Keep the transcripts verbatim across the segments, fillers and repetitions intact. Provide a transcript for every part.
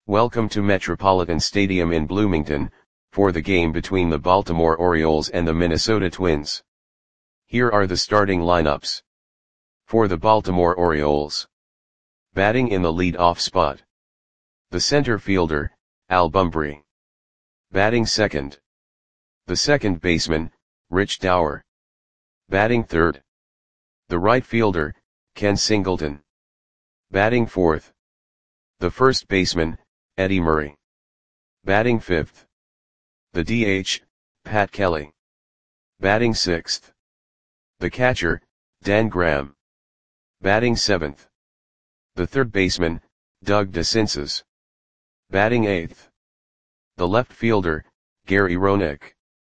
Welcome to Metropolitan Stadium in Bloomington, for the game between the Baltimore Orioles and the Minnesota Twins. Here are the starting lineups. For the Baltimore Orioles. Batting in the lead-off spot. The center fielder, Al Bumbry. Batting second. The second baseman, Rich Dauer. Batting third. The right fielder, Ken Singleton. Batting fourth. The first baseman, Eddie Murray. Batting fifth. The D H, Pat Kelly. Batting sixth. The catcher, Dan Graham. Batting seventh. The third baseman, Doug DeCinces. Batting eighth. The left fielder, Gary Roenick.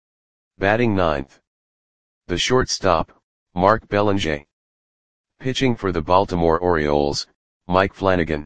Batting ninth. The shortstop, Mark Belanger. Pitching for the Baltimore Orioles, Mike Flanagan.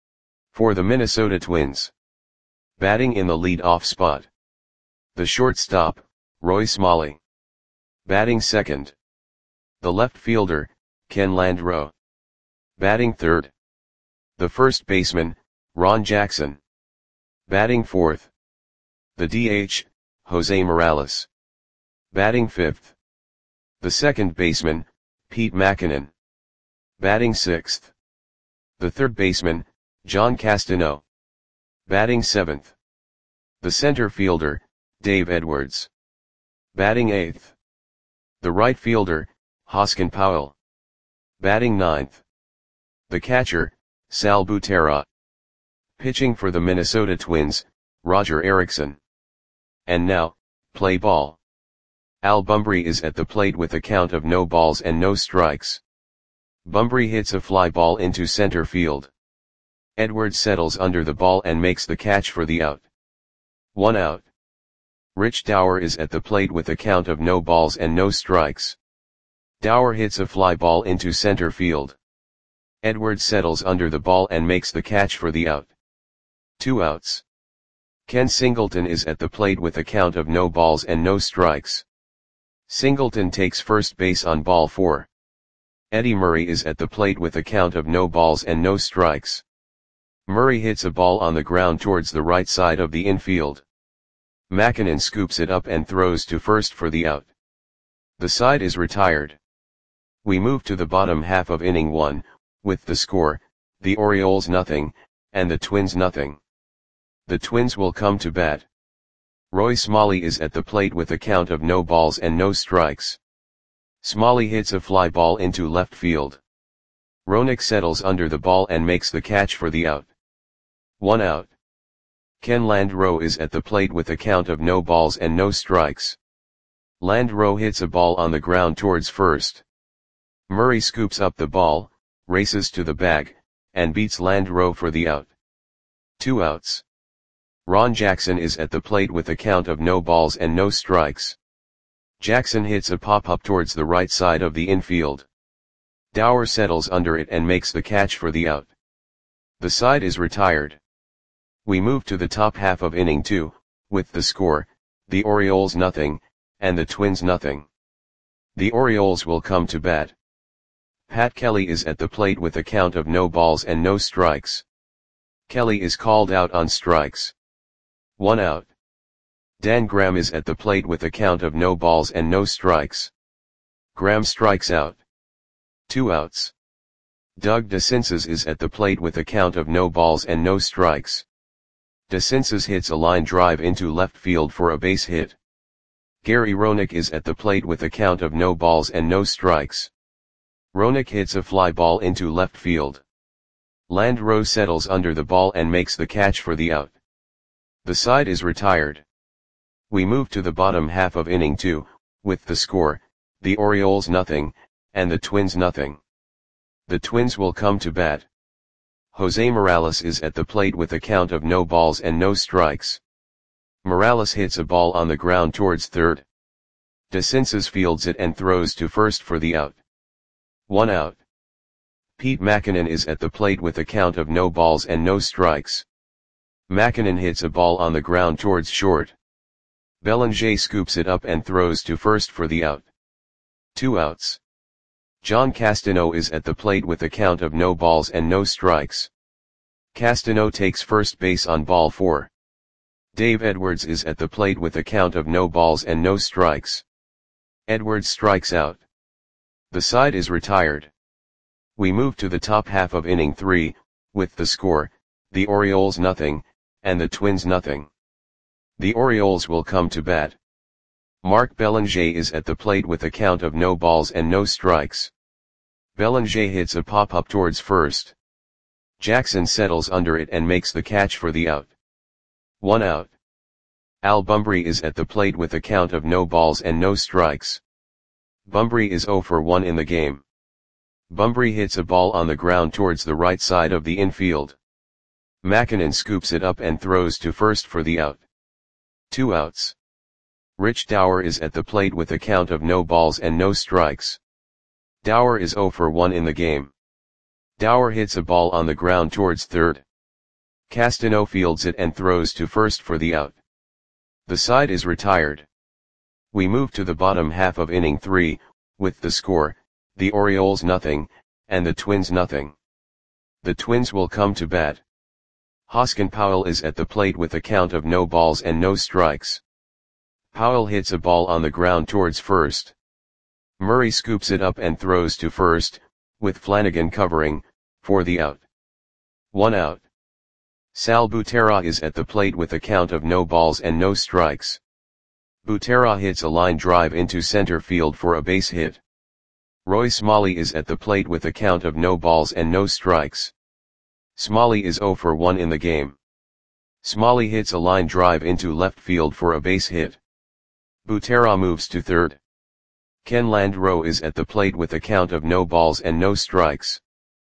For the Minnesota Twins. Batting in the lead-off spot. The shortstop, Roy Smalley. Batting second. The left fielder, Ken Landreaux. Batting third. The first baseman, Ron Jackson. Batting fourth. The D H, Jose Morales. Batting fifth. The second baseman, Pete Mackinnon. Batting sixth. The third baseman, John Castano. Batting seventh. The center fielder, Dave Edwards. Batting eighth. The right fielder, Hoskin Powell. Batting ninth. The catcher, Sal Butera. Pitching for the Minnesota Twins, Roger Erickson. And now, play ball. Al Bumbry is at the plate with a count of no balls and no strikes. Bumbry hits a fly ball into center field. Edwards settles under the ball and makes the catch for the out. One out. Rich Dauer is at the plate with a count of no balls and no strikes. Dauer hits a fly ball into center field. Edwards settles under the ball and makes the catch for the out. Two outs. Ken Singleton is at the plate with a count of no balls and no strikes. Singleton takes first base on ball four. Eddie Murray is at the plate with a count of no balls and no strikes. Murray hits a ball on the ground towards the right side of the infield. Mackinnon scoops it up and throws to first for the out. The side is retired. We move to the bottom half of inning one, with the score, the Orioles nothing, and the Twins nothing. The Twins will come to bat. Roy Smalley is at the plate with a count of no balls and no strikes. Smalley hits a fly ball into left field. Roenick settles under the ball and makes the catch for the out. One out. Ken Landreaux is at the plate with a count of no balls and no strikes. Landreaux hits a ball on the ground towards first. Murray scoops up the ball, races to the bag, and beats Landreaux for the out. Two outs. Ron Jackson is at the plate with a count of no balls and no strikes. Jackson hits a pop-up towards the right side of the infield. Dauer settles under it and makes the catch for the out. The side is retired. We move to the top half of inning two, with the score, the Orioles nothing, and the Twins nothing. The Orioles will come to bat. Pat Kelly is at the plate with a count of no balls and no strikes. Kelly is called out on strikes. One out. Dan Graham is at the plate with a count of no balls and no strikes. Graham strikes out. Two outs. Doug DeCinces is at the plate with a count of no balls and no strikes. DeCinces hits a line drive into left field for a base hit. Gary Roenick is at the plate with a count of no balls and no strikes. Roenick hits a fly ball into left field. Landreaux settles under the ball and makes the catch for the out. The side is retired. We move to the bottom half of inning two, with the score, the Orioles nothing, and the Twins nothing. The Twins will come to bat. Jose Morales is at the plate with a count of no balls and no strikes. Morales hits a ball on the ground towards third. DeCinces fields it and throws to first for the out. One out. Pete Mackinnon is at the plate with a count of no balls and no strikes. Mackinnon hits a ball on the ground towards short. Belanger scoops it up and throws to first for the out. Two outs. John Castano is at the plate with a count of no balls and no strikes. Castano takes first base on ball four. Dave Edwards is at the plate with a count of no balls and no strikes. Edwards strikes out. The side is retired. We move to the top half of inning three, with the score, the Orioles nothing, and the Twins nothing. The Orioles will come to bat. Mark Belanger is at the plate with a count of no balls and no strikes. Belanger hits a pop-up towards first. Jackson settles under it and makes the catch for the out. One out. Al Bumbry is at the plate with a count of no balls and no strikes. Bumbry is oh for one in the game. Bumbry hits a ball on the ground towards the right side of the infield. Mackinnon scoops it up and throws to first for the out. Two outs. Rich Dower is at the plate with a count of no balls and no strikes. Dower is oh for one in the game. Dower hits a ball on the ground towards third. Castano fields it and throws to first for the out. The side is retired. We move to the bottom half of inning three, with the score, the Orioles nothing, and the Twins nothing. The Twins will come to bat. Hoskin Powell is at the plate with a count of no balls and no strikes. Powell hits a ball on the ground towards first. Murray scoops it up and throws to first, with Flanagan covering, for the out. One out. Sal Butera is at the plate with a count of no balls and no strikes. Butera hits a line drive into center field for a base hit. Roy Smalley is at the plate with a count of no balls and no strikes. Smalley is oh for one in the game. Smalley hits a line drive into left field for a base hit. Butera moves to third. Ken Landreau is at the plate with a count of no balls and no strikes.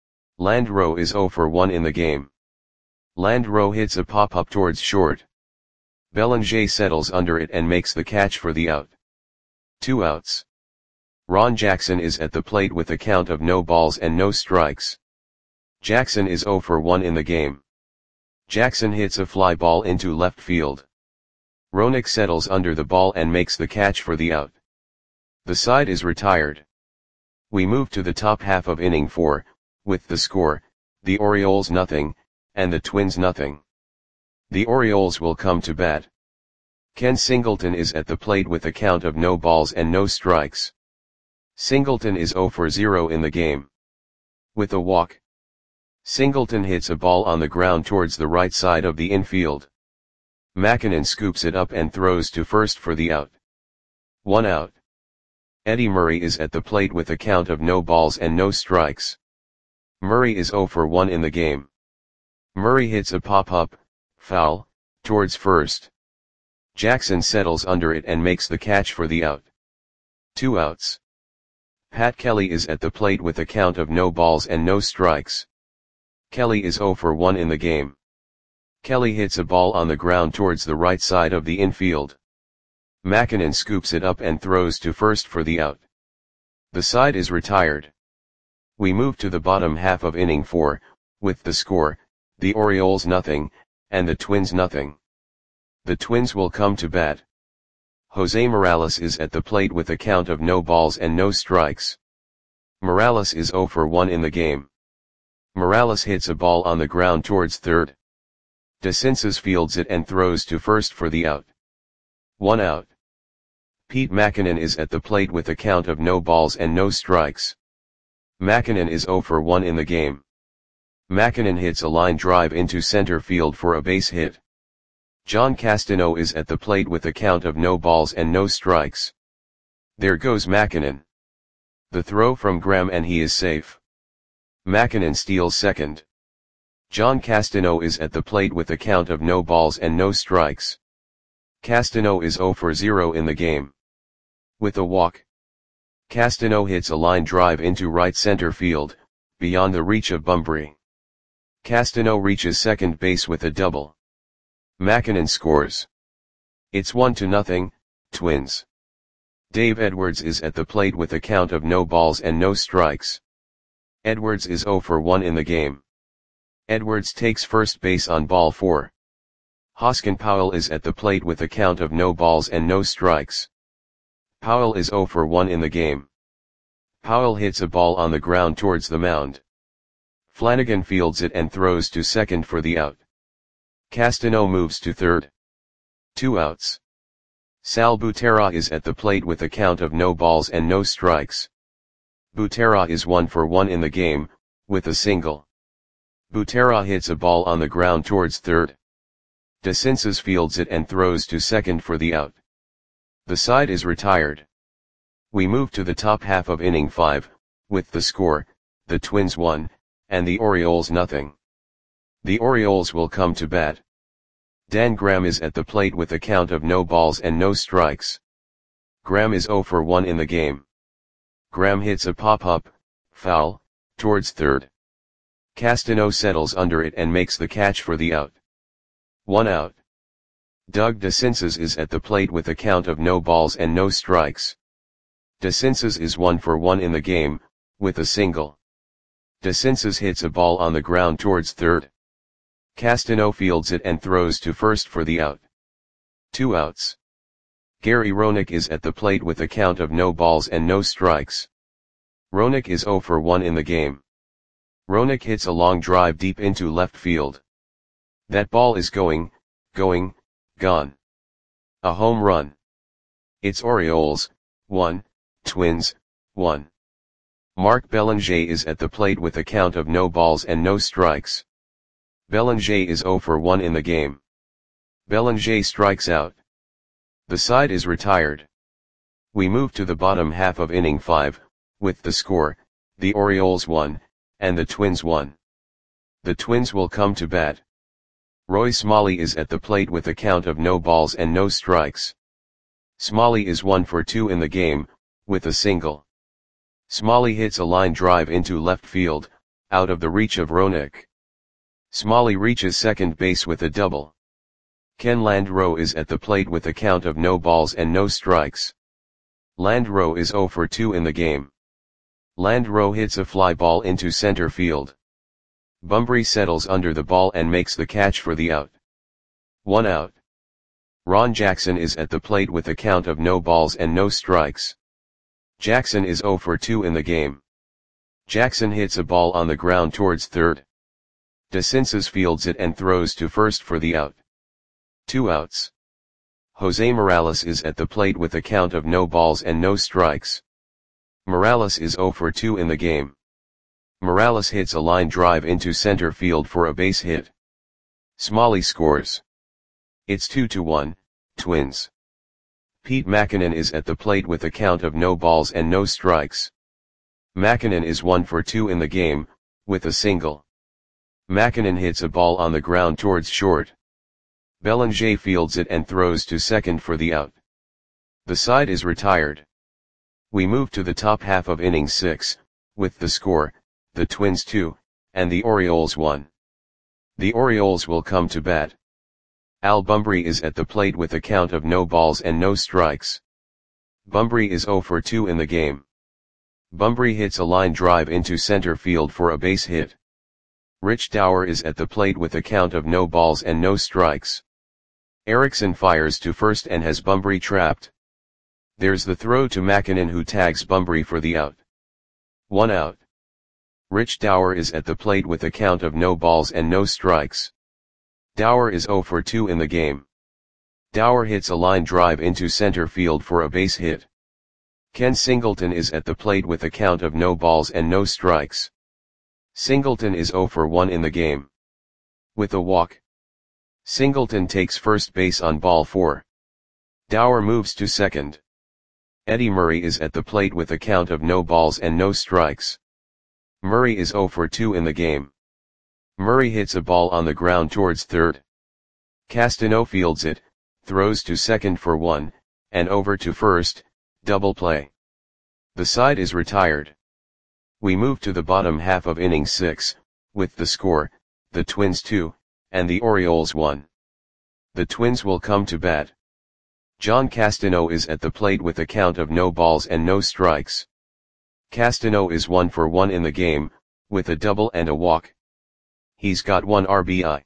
Landreau is oh for one in the game. Landreau hits a pop-up towards short. Belanger settles under it and makes the catch for the out. Two outs. Ron Jackson is at the plate with a count of no balls and no strikes. Jackson is oh for one in the game. Jackson hits a fly ball into left field. Roenick settles under the ball and makes the catch for the out. The side is retired. We move to the top half of inning four, with the score, the Orioles nothing, and the Twins nothing. The Orioles will come to bat. Ken Singleton is at the plate with a count of no balls and no strikes. Singleton is oh for zero in the game. With a walk. Singleton hits a ball on the ground towards the right side of the infield. Mackinnon scoops it up and throws to first for the out. One out. Eddie Murray is at the plate with a count of no balls and no strikes. Murray is oh for one in the game. Murray hits a pop-up, foul, towards first. Jackson settles under it and makes the catch for the out. Two outs. Pat Kelly is at the plate with a count of no balls and no strikes. Kelly is oh for one in the game. Kelly hits a ball on the ground towards the right side of the infield. Mackinnon scoops it up and throws to first for the out. The side is retired. We move to the bottom half of inning four, with the score, the Orioles nothing, and the Twins nothing. The Twins will come to bat. Jose Morales is at the plate with a count of no balls and no strikes. Morales is oh for one in the game. Morales hits a ball on the ground towards third. DeCinces fields it and throws to first for the out. One out. Pete Mackinnon is at the plate with a count of no balls and no strikes. Mackinnon is oh for one in the game. Mackinnon hits a line drive into center field for a base hit. John Castano is at the plate with a count of no balls and no strikes. There goes Mackinnon. The throw from Graham and he is safe. Mackinnon steals second. John Castano is at the plate with a count of no balls and no strikes. Castano is oh for zero in the game. With a walk. Castano hits a line drive into right center field, beyond the reach of Bumbry. Castano reaches second base with a double. Mackinnon scores. It's one to nothing, Twins. Dave Edwards is at the plate with a count of no balls and no strikes. Edwards is oh for one in the game. Edwards takes first base on ball four. Hoskin Powell is at the plate with a count of no balls and no strikes. Powell is oh for one in the game. Powell hits a ball on the ground towards the mound. Flanagan fields it and throws to second for the out. Castano moves to third. Two outs. Sal Butera is at the plate with a count of no balls and no strikes. Butera is one for one in the game, with a single. Butera hits a ball on the ground towards third. DeCinces fields it and throws to second for the out. The side is retired. We move to the top half of inning five, with the score, the Twins one, and the Orioles nothing. The Orioles will come to bat. Dan Graham is at the plate with a count of no balls and no strikes. Graham is oh for one in the game. Graham hits a pop-up, foul, towards third. Castano settles under it and makes the catch for the out. One out. Doug DeCinces is at the plate with a count of no balls and no strikes. DeCinces is one for one in the game, with a single. DeCinces hits a ball on the ground towards third. Castano fields it and throws to first for the out. Two outs. Gary Roenick is at the plate with a count of no balls and no strikes. Roenick is oh for one in the game. Roenick hits a long drive deep into left field. That ball is going, going, gone. A home run. It's Orioles, one, Twins, one. Mark Belanger is at the plate with a count of no balls and no strikes. Belanger is oh for one in the game. Belanger strikes out. The side is retired. We move to the bottom half of inning five, with the score, the Orioles one, and the Twins one. The Twins will come to bat. Roy Smalley is at the plate with a count of no balls and no strikes. Smalley is one for two in the game, with a single. Smalley hits a line drive into left field, out of the reach of Roenick. Smalley reaches second base with a double. Ken Landreau is at the plate with a count of no balls and no strikes. Landreau is oh for two in the game. Landreau hits a fly ball into center field. Bumbry settles under the ball and makes the catch for the out. One out. Ron Jackson is at the plate with a count of no balls and no strikes. Jackson is oh for two in the game. Jackson hits a ball on the ground towards third. DeCinces fields it and throws to first for the out. Two outs. Jose Morales is at the plate with a count of no balls and no strikes. Morales is oh for two in the game. Morales hits a line drive into center field for a base hit. Smalley scores. It's two to one, Twins. Pete Mackinnon is at the plate with a count of no balls and no strikes. Mackinnon is one for two in the game, with a single. Mackinnon hits a ball on the ground towards short. Belanger fields it and throws to second for the out. The side is retired. We move to the top half of inning six, with the score, the Twins two, and the Orioles one. The Orioles will come to bat. Al Bumbry is at the plate with a count of no balls and no strikes. Bumbry is oh for two in the game. Bumbry hits a line drive into center field for a base hit. Rich Dower is at the plate with a count of no balls and no strikes. Erickson fires to first and has Bumbry trapped. There's the throw to Mackinnon, who tags Bumbry for the out. One out. Rich Dower is at the plate with a count of no balls and no strikes. Dower is oh for two in the game. Dower hits a line drive into center field for a base hit. Ken Singleton is at the plate with a count of no balls and no strikes. Singleton is oh for one in the game. With a walk. Singleton takes first base on ball four. Dower moves to second. Eddie Murray is at the plate with a count of no balls and no strikes. Murray is oh for two in the game. Murray hits a ball on the ground towards third. Castano fields it, throws to second for one, and over to first, double play. The side is retired. We move to the bottom half of inning six, with the score, the Twins two, and the Orioles one. The Twins will come to bat. John Castano is at the plate with a count of no balls and no strikes. Castano is one for one in the game, with a double and a walk. He's got one R B I.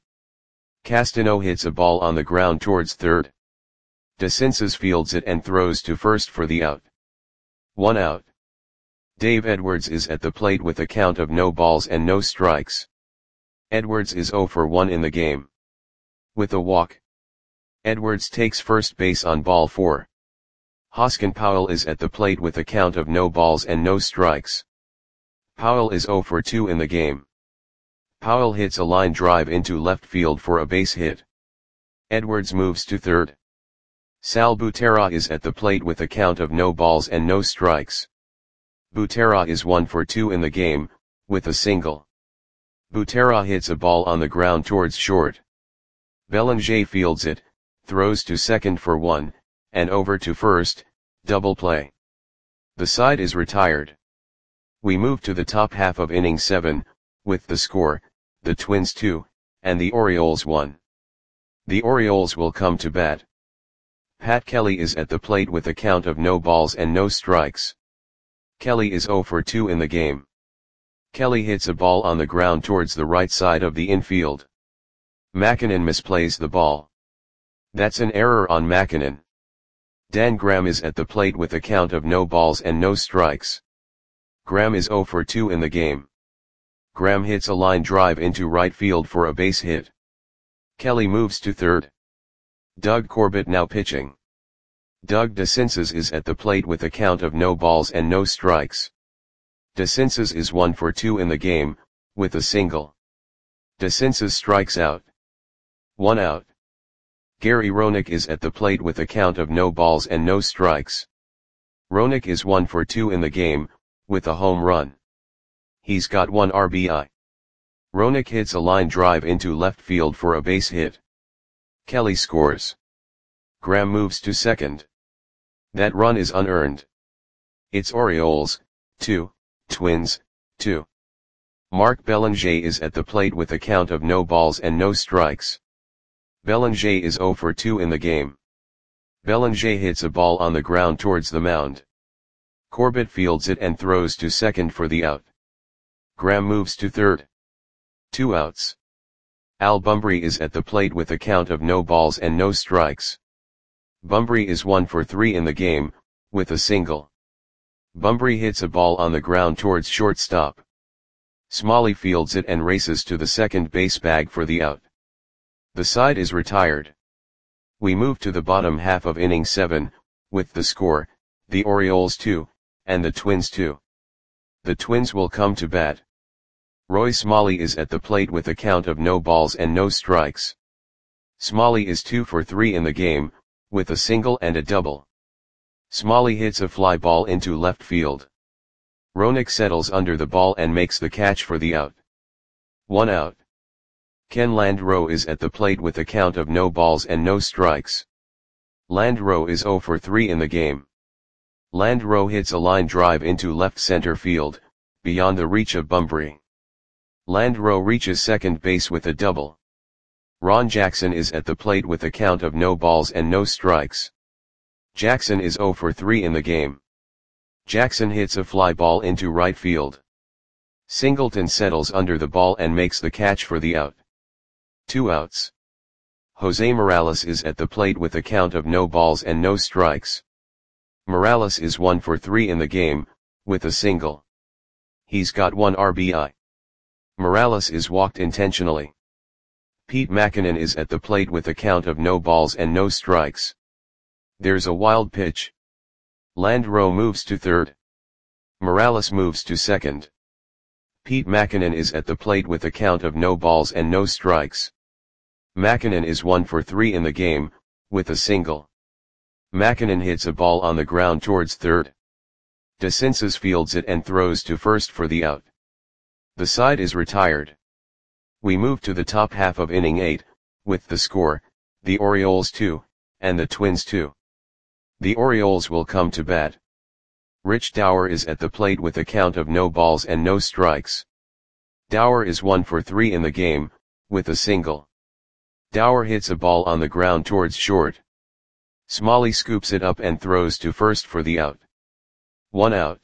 Castano hits a ball on the ground towards third. DeCinces fields it and throws to first for the out. One out. Dave Edwards is at the plate with a count of no balls and no strikes. Edwards is zero for one in the game. With a walk, Edwards takes first base on ball four. Hoskin Powell is at the plate with a count of no balls and no strikes. Powell is zero for two in the game. Powell hits a line drive into left field for a base hit. Edwards moves to third. Sal Butera is at the plate with a count of no balls and no strikes. Butera is one for two in the game, with a single. Butera hits a ball on the ground towards short. Belanger fields it, throws to second for one, and over to first, double play. The side is retired. We move to the top half of inning seven, with the score, the Twins two, and the Orioles one. The Orioles will come to bat. Pat Kelly is at the plate with a count of no balls and no strikes. Kelly is zero for two in the game. Kelly hits a ball on the ground towards the right side of the infield. Makinen misplays the ball. That's an error on Makinen. Dan Graham is at the plate with a count of no balls and no strikes. Graham is zero for two in the game. Graham hits a line drive into right field for a base hit. Kelly moves to third. Doug Corbett now pitching. Doug DeCinces is at the plate with a count of no balls and no strikes. DeCinces is one for two in the game, with a single. DeCinces strikes out. One out. Gary Roenick is at the plate with a count of no balls and no strikes. Roenick is one for two in the game, with a home run. He's got one R B I. Roenick hits a line drive into left field for a base hit. Kelly scores. Graham moves to second. That run is unearned. It's Orioles, two, Twins, two. Mark Belanger is at the plate with a count of no balls and no strikes. Belanger is zero for two in the game. Belanger hits a ball on the ground towards the mound. Corbett fields it and throws to second for the out. Graham moves to third. Two outs. Al Bumbry is at the plate with a count of no balls and no strikes. Bumbry is one for three in the game, with a single. Bumbry hits a ball on the ground towards shortstop. Smalley fields it and races to the second base bag for the out. The side is retired. We move to the bottom half of inning seven, with the score, the Orioles two, and the Twins two. The Twins will come to bat. Roy Smalley is at the plate with a count of no balls and no strikes. Smalley is two for three in the game, with a single and a double. Smalley hits a fly ball into left field. Roenick settles under the ball and makes the catch for the out. One out. Ken Landreau is at the plate with a count of no balls and no strikes. Landreau is zero for three in the game. Landreau hits a line drive into left center field, beyond the reach of Bumbry. Landreau reaches second base with a double. Ron Jackson is at the plate with a count of no balls and no strikes. Jackson is zero for three in the game. Jackson hits a fly ball into right field. Singleton settles under the ball and makes the catch for the out. Two outs. Jose Morales is at the plate with a count of no balls and no strikes. Morales is one for three in the game, with a single. He's got one R B I. Morales is walked intentionally. Pete Makinen is at the plate with a count of no balls and no strikes. There's a wild pitch. Landreau moves to third. Morales moves to second. Pete Makinen is at the plate with a count of no balls and no strikes. Makinen is one for three in the game, with a single. Makinen hits a ball on the ground towards third. DeCinces fields it and throws to first for the out. The side is retired. We move to the top half of inning eight, with the score, the Orioles two, and the Twins two. The Orioles will come to bat. Rich Dower is at the plate with a count of no balls and no strikes. Dower is one for three in the game, with a single. Dower hits a ball on the ground towards short. Smalley scoops it up and throws to first for the out. One out.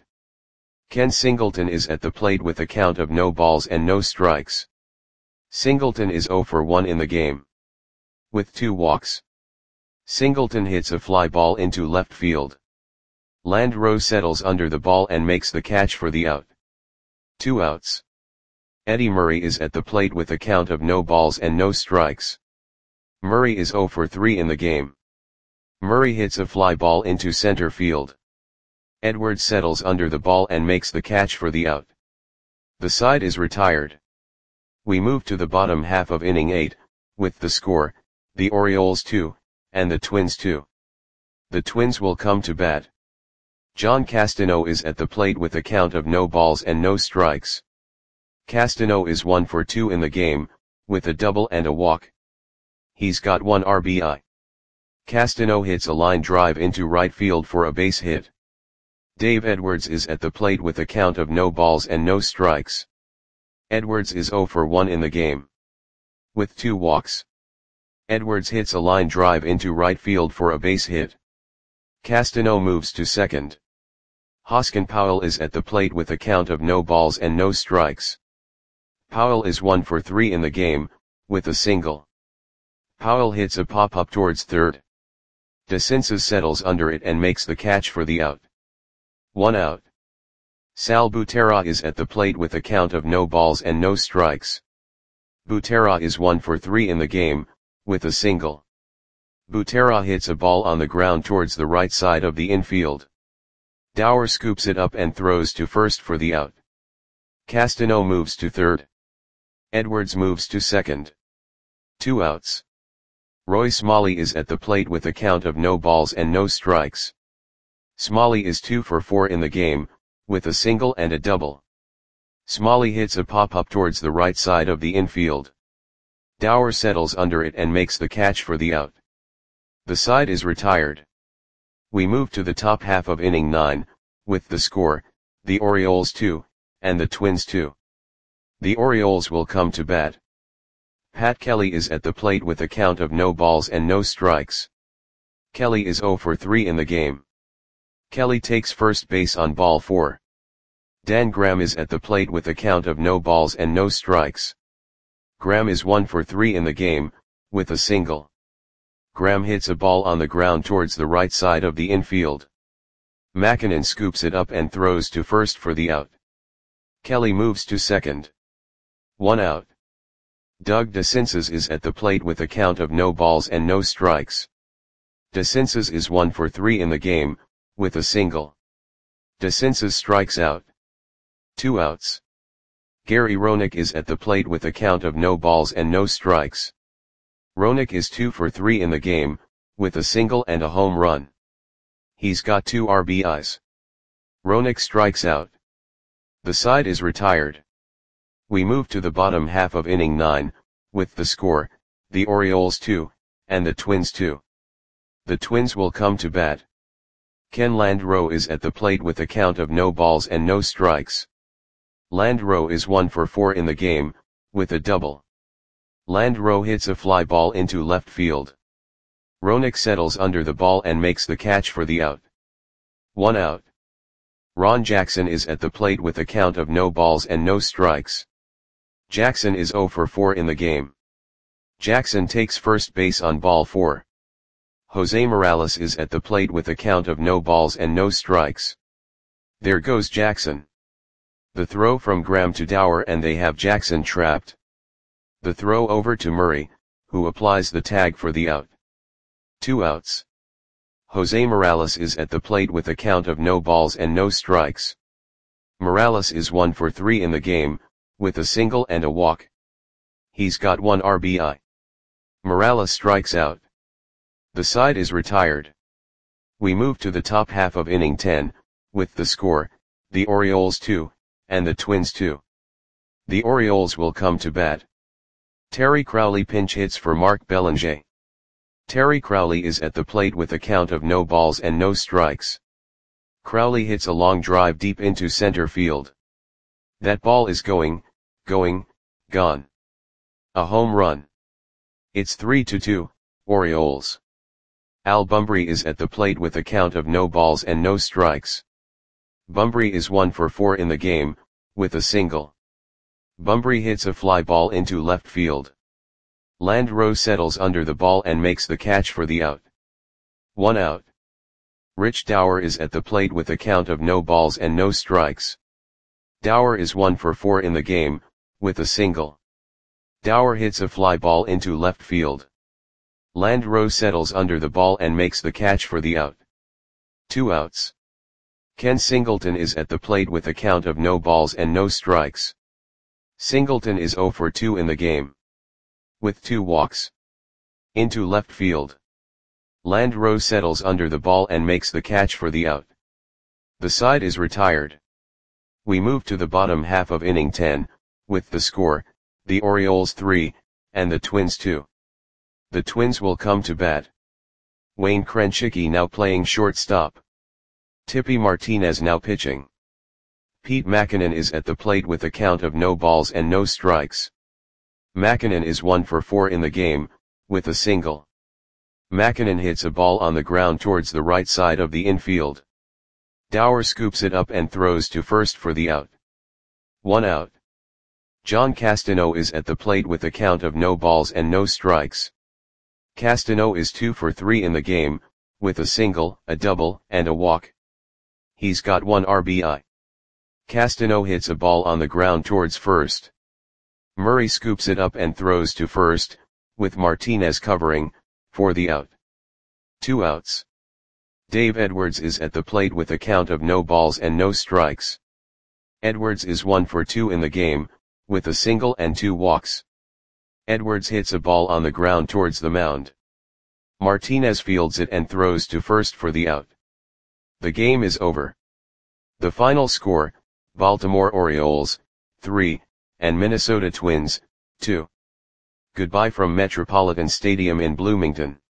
Ken Singleton is at the plate with a count of no balls and no strikes. Singleton is zero for one in the game. With two walks. Singleton hits a fly ball into left field. Landreau settles under the ball and makes the catch for the out. Two outs. Eddie Murray is at the plate with a count of no balls and no strikes. Murray is oh for three in the game. Murray hits a fly ball into center field. Edwards settles under the ball and makes the catch for the out. The side is retired. We move to the bottom half of inning eight, with the score, the Orioles two, and the Twins two. The Twins will come to bat. John Castano is at the plate with a count of no balls and no strikes. Castano is one for two in the game, with a double and a walk. He's got one R B I. Castano hits a line drive into right field for a base hit. Dave Edwards is at the plate with a count of no balls and no strikes. Edwards is oh for one in the game. With two walks. Edwards hits a line drive into right field for a base hit. Castano moves to second. Hoskin Powell is at the plate with a count of no balls and no strikes. Powell is one for three in the game, with a single. Powell hits a pop-up towards third. DeCinces settles under it and makes the catch for the out. One out. Sal Butera is at the plate with a count of no balls and no strikes. Butera is one for three in the game, with a single. Butera hits a ball on the ground towards the right side of the infield. Dower scoops it up and throws to first for the out. Castano moves to third. Edwards moves to second. Two outs. Roy Smalley is at the plate with a count of no balls and no strikes. Smalley is two for four in the game, with a single and a double. Smalley hits a pop-up towards the right side of the infield. Dower settles under it and makes the catch for the out. The side is retired. We move to the top half of inning nine, with the score, the Orioles two, and the Twins two. The Orioles will come to bat. Pat Kelly is at the plate with a count of no balls and no strikes. Kelly is oh for three in the game. Kelly takes first base on ball four. Dan Graham is at the plate with a count of no balls and no strikes. Graham is one for three in the game, with a single. Graham hits a ball on the ground towards the right side of the infield. McKinnon scoops it up and throws to first for the out. Kelly moves to second. One out. Doug DeCinces is at the plate with a count of no balls and no strikes. DeCinces is one for three in the game, with a single. DeCinces strikes out. Two outs. Gary Roenick is at the plate with a count of no balls and no strikes. Roenick is two for three in the game, with a single and a home run. He's got two R B Is. Roenick strikes out. The side is retired. We move to the bottom half of inning nine, with the score, the Orioles two, and the Twins two. The Twins will come to bat. Ken Landreau is at the plate with a count of no balls and no strikes. Landreau is one for four in the game, with a double. Landreau hits a fly ball into left field. Roenick settles under the ball and makes the catch for the out. One out. Ron Jackson is at the plate with a count of no balls and no strikes. Jackson is oh for four in the game. Jackson takes first base on ball four. Jose Morales is at the plate with a count of no balls and no strikes. There goes Jackson. The throw from Graham to Dower and they have Jackson trapped. The throw over to Murray, who applies the tag for the out. Two outs. Jose Morales is at the plate with a count of no balls and no strikes. Morales is one for three in the game, with a single and a walk. He's got one R B I. Morales strikes out. The side is retired. We move to the top half of inning ten, with the score, the Orioles two, and the Twins two. The Orioles will come to bat. Terry Crowley pinch hits for Mark Belanger. Terry Crowley is at the plate with a count of no balls and no strikes. Crowley hits a long drive deep into center field. That ball is going, going, gone. A home run. It's three to two, Orioles. Al Bumbry is at the plate with a count of no balls and no strikes. Bumbry is one for four in the game, with a single. Bumbry hits a fly ball into left field. Landreau settles under the ball and makes the catch for the out. One out. Rich Dower is at the plate with a count of no balls and no strikes. Dower is one for four in the game, with a single. Dower hits a fly ball into left field. Landreau settles under the ball and makes the catch for the out. Two outs. Ken Singleton is at the plate with a count of no balls and no strikes. Singleton is zero for two in the game, with two walks. Into left field. Landreau settles under the ball and makes the catch for the out. The side is retired. We move to the bottom half of inning ten, with the score, the Orioles three, and the Twins two. The Twins will come to bat. Wayne Krenchicki now playing shortstop. Tippy Martinez now pitching. Pete Mackinnon is at the plate with a count of no balls and no strikes. Mackinnon is one for four in the game, with a single. Mackinnon hits a ball on the ground towards the right side of the infield. Dower scoops it up and throws to first for the out. One out. John Castano is at the plate with a count of no balls and no strikes. Castano is two for three in the game, with a single, a double, and a walk. He's got one R B I. Castano hits a ball on the ground towards first. Murray scoops it up and throws to first, with Martinez covering, for the out. Two outs. Dave Edwards is at the plate with a count of no balls and no strikes. Edwards is one for two in the game, with a single and two walks. Edwards hits a ball on the ground towards the mound. Martinez fields it and throws to first for the out. The game is over. The final score, Baltimore Orioles, three, and Minnesota Twins, two. Goodbye from Metropolitan Stadium in Bloomington.